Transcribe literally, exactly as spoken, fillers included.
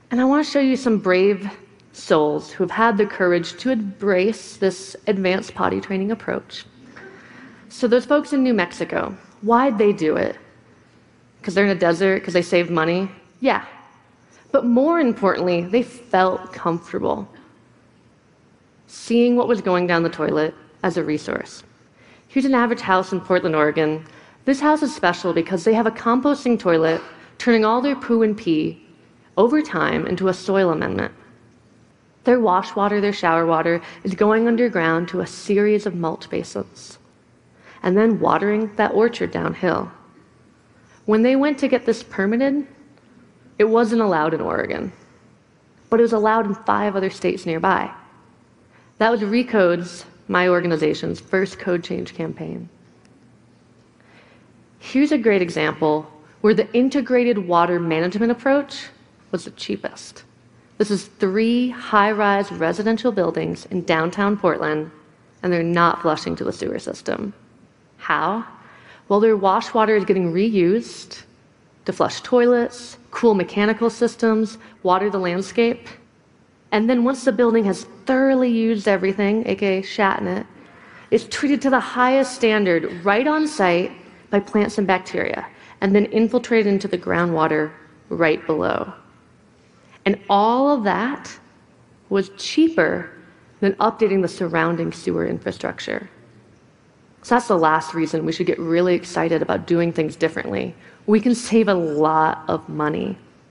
And I want to show you some brave souls who have had the courage to embrace this advanced potty training approach. So those folks in New Mexico, why'd they do it? Because they're in a desert? Because they saved money? Yeah. But more importantly, they felt comfortable seeing what was going down the toilet as a resource. Here's an average house in Portland, Oregon. This house is special because they have a composting toilet turning all their poo and pee over time into a soil amendment. Their wash water, their shower water, is going underground to a series of mulch basins and then watering that orchard downhill. When they went to get this permitted, it wasn't allowed in Oregon, but it was allowed in five other states nearby. That was Recode's, my organization's, first code change campaign. Here's a great example where the integrated water management approach was the cheapest. This is three high-rise residential buildings in downtown Portland, and they're not flushing to the sewer system. How? Well, their wash water is getting reused to flush toilets, cool mechanical systems, water the landscape. And then once the building has thoroughly used everything, aka shat in it, it's treated to the highest standard right on site by plants and bacteria, and then infiltrated into the groundwater right below. And all of that was cheaper than updating the surrounding sewer infrastructure. So that's the last reason we should get really excited about doing things differently. We can save a lot of money.